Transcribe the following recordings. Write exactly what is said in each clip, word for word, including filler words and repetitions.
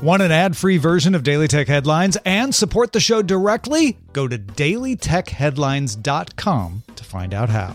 Want an ad-free version of Daily Tech Headlines and support the show directly? Go to daily tech headlines dot com to find out how.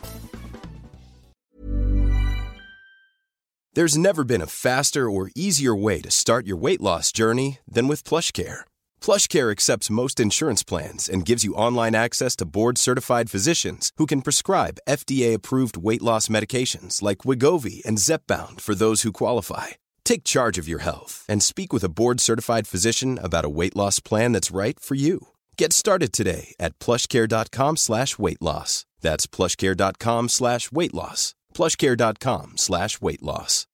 There's never been a faster or easier way to start your weight loss journey than with PlushCare. PlushCare accepts most insurance plans and gives you online access to board-certified physicians who can prescribe F D A-approved weight loss medications like Wegovy and Zepbound for those who qualify. Take charge of your health and speak with a board-certified physician about a weight loss plan that's right for you. Get started today at plushcare.com slash weight loss. That's plushcare.com slash weight loss. plushcare.com slash weight loss.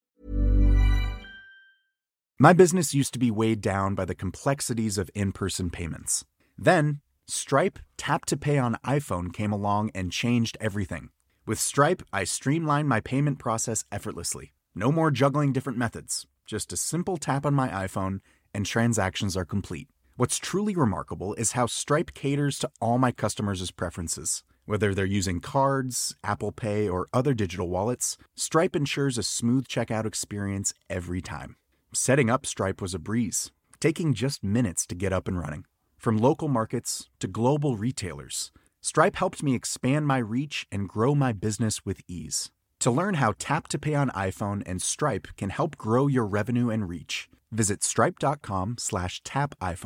My business used to be weighed down by the complexities of in-person payments. Then, Stripe Tap to Pay on iPhone came along and changed everything. With Stripe, I streamlined my payment process effortlessly. No more juggling different methods. Just a simple tap on my iPhone and transactions are complete. What's truly remarkable is how Stripe caters to all my customers' preferences. Whether they're using cards, Apple Pay, or other digital wallets, Stripe ensures a smooth checkout experience every time. Setting up Stripe was a breeze, taking just minutes to get up and running. From local markets to global retailers, Stripe helped me expand my reach and grow my business with ease. To learn how Tap to Pay on iPhone and Stripe can help grow your revenue and reach, visit stripe.com slash tap iPhone.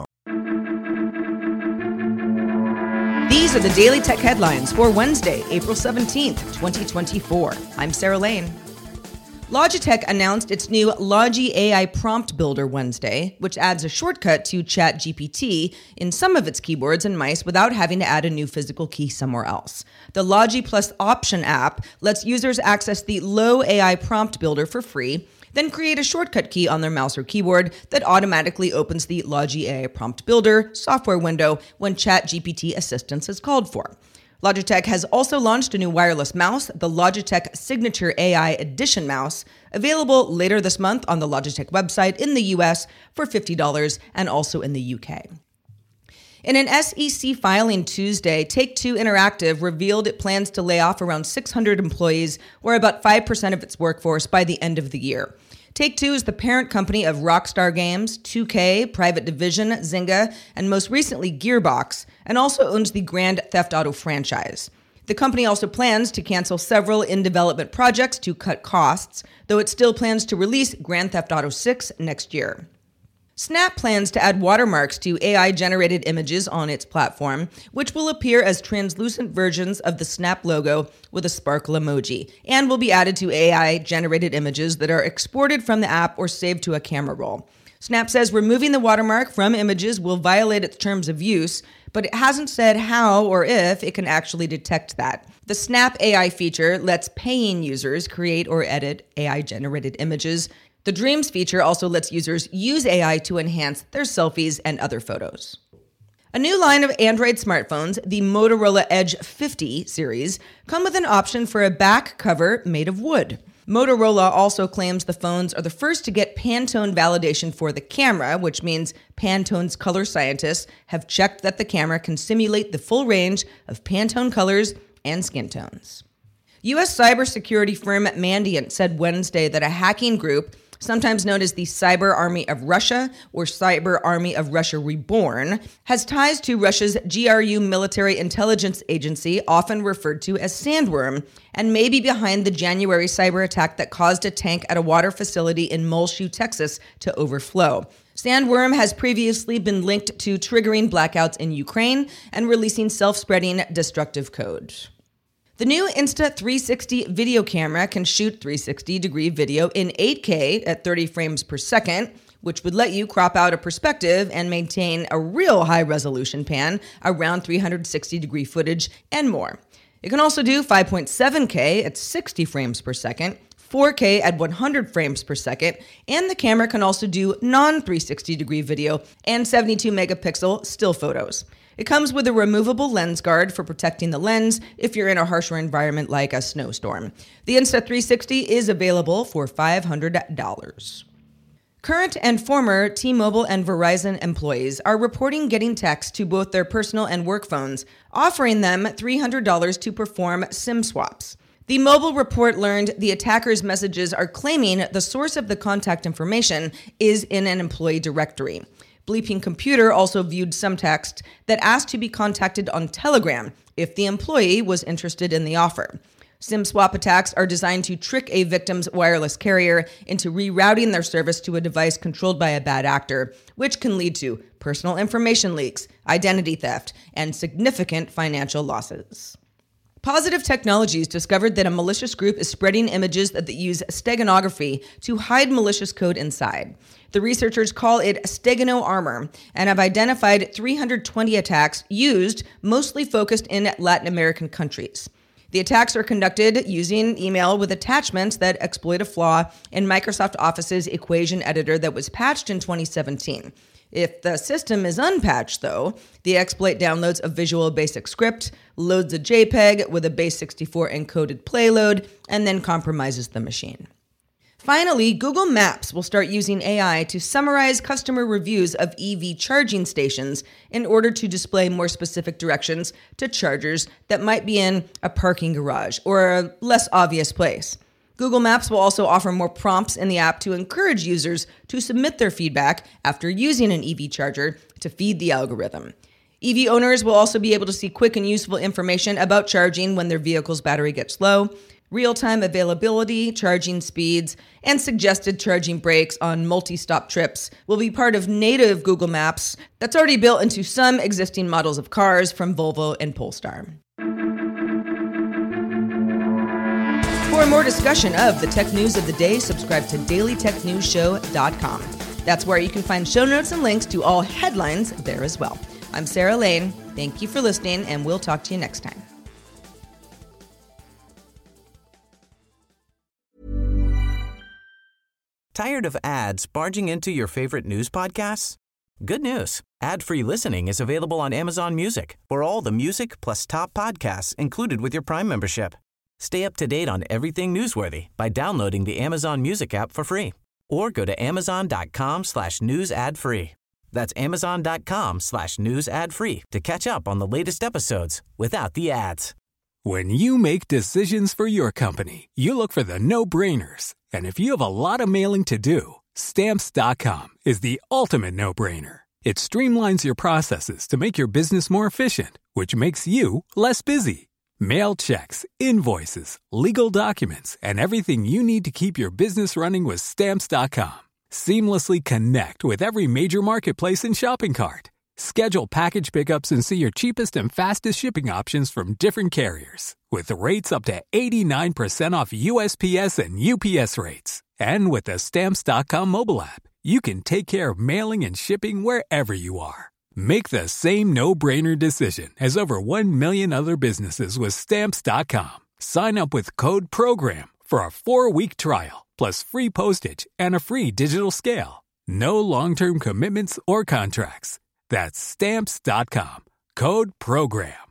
These are the Daily Tech Headlines for Wednesday, April seventeenth, twenty twenty-four. I'm Sarah Lane. Logitech announced its new Logi A I Prompt Builder Wednesday, which adds a shortcut to ChatGPT in some of its keyboards and mice without having to add a new physical key somewhere else. The Logi Plus Option app lets users access the Low A I Prompt Builder for free, then create a shortcut key on their mouse or keyboard that automatically opens the Logi A I Prompt Builder software window when ChatGPT assistance is called for. Logitech has also launched a new wireless mouse, the Logitech Signature A I Edition mouse, available later this month on the Logitech website in the U S for fifty dollars and also in the U K. In an S E C filing Tuesday, Take-Two Interactive revealed it plans to lay off around six hundred employees, or about five percent of its workforce, by the end of the year. Take-Two is the parent company of Rockstar Games, two K, Private Division, Zynga, and most recently Gearbox, and also owns the Grand Theft Auto franchise. The company also plans to cancel several in-development projects to cut costs, though it still plans to release Grand Theft Auto six next year. Snap plans to add watermarks to A I-generated images on its platform, which will appear as translucent versions of the Snap logo with a sparkle emoji, and will be added to A I-generated images that are exported from the app or saved to a camera roll. Snap says removing the watermark from images will violate its terms of use, but it hasn't said how or if it can actually detect that. The Snap A I feature lets paying users create or edit A I-generated images. The Dreams feature also lets users use A I to enhance their selfies and other photos. A new line of Android smartphones, the Motorola Edge fifty series, come with an option for a back cover made of wood. Motorola also claims the phones are the first to get Pantone validation for the camera, which means Pantone's color scientists have checked that the camera can simulate the full range of Pantone colors and skin tones. U S cybersecurity firm Mandiant said Wednesday that a hacking group, sometimes known as the Cyber Army of Russia or Cyber Army of Russia Reborn, has ties to Russia's G R U military intelligence agency, often referred to as Sandworm, and may be behind the January cyber attack that caused a tank at a water facility in Muleshoe, Texas, to overflow. Sandworm has previously been linked to triggering blackouts in Ukraine and releasing self-spreading destructive code. The new Insta three sixty video camera can shoot three sixty degree video in eight K at thirty frames per second, which would let you crop out a perspective and maintain a real high-resolution pan around three sixty degree footage and more. It can also do five point seven K at sixty frames per second, four K at one hundred frames per second, and the camera can also do non three sixty degree video and seventy-two megapixel still photos. It comes with a removable lens guard for protecting the lens if you're in a harsher environment like a snowstorm. The Insta three sixty is available for five hundred dollars. Current and former T-Mobile and Verizon employees are reporting getting texts to both their personal and work phones, offering them three hundred dollars to perform SIM swaps. The mobile report learned the attacker's messages are claiming the source of the contact information is in an employee directory. Bleeping Computer also viewed some text that asked to be contacted on Telegram if the employee was interested in the offer. SIM swap attacks are designed to trick a victim's wireless carrier into rerouting their service to a device controlled by a bad actor, which can lead to personal information leaks, identity theft, and significant financial losses. Positive Technologies discovered that a malicious group is spreading images that use steganography to hide malicious code inside. The researchers call it Stegano Armor and have identified three hundred twenty attacks used, mostly focused in Latin American countries. The attacks are conducted using email with attachments that exploit a flaw in Microsoft Office's equation editor that was patched in twenty seventeen. If the system is unpatched, though, the exploit downloads a Visual Basic script, loads a JPEG with a base sixty-four encoded payload, and then compromises the machine. Finally, Google Maps will start using A I to summarize customer reviews of E V charging stations in order to display more specific directions to chargers that might be in a parking garage or a less obvious place. Google Maps will also offer more prompts in the app to encourage users to submit their feedback after using an E V charger to feed the algorithm. E V owners will also be able to see quick and useful information about charging when their vehicle's battery gets low, real-time availability, charging speeds, and suggested charging breaks on multi-stop trips will be part of native Google Maps that's already built into some existing models of cars from Volvo and Polestar. For more discussion of the tech news of the day, subscribe to daily tech news show dot com. That's where you can find show notes and links to all headlines there as well. I'm Sarah Lane. Thank you for listening, and we'll talk to you next time. Tired of ads barging into your favorite news podcasts? Good news. Ad-free listening is available on Amazon Music for all the music plus top podcasts included with your Prime membership. Stay up to date on everything newsworthy by downloading the Amazon Music app for free or go to amazon.com slash news ad free. That's amazon.com slash news ad free to catch up on the latest episodes without the ads. When you make decisions for your company, you look for the no-brainers. And if you have a lot of mailing to do, Stamps dot com is the ultimate no-brainer. It streamlines your processes to make your business more efficient, which makes you less busy. Mail checks, invoices, legal documents, and everything you need to keep your business running with Stamps dot com. Seamlessly connect with every major marketplace and shopping cart. Schedule package pickups and see your cheapest and fastest shipping options from different carriers, with rates up to eighty-nine percent off U S P S and U P S rates. And with the Stamps dot com mobile app, you can take care of mailing and shipping wherever you are. Make the same no-brainer decision as over one million other businesses with Stamps dot com. Sign up with code PROGRAM for a four-week trial, plus free postage and a free digital scale. No long-term commitments or contracts. That's Stamps dot com. Code PROGRAM.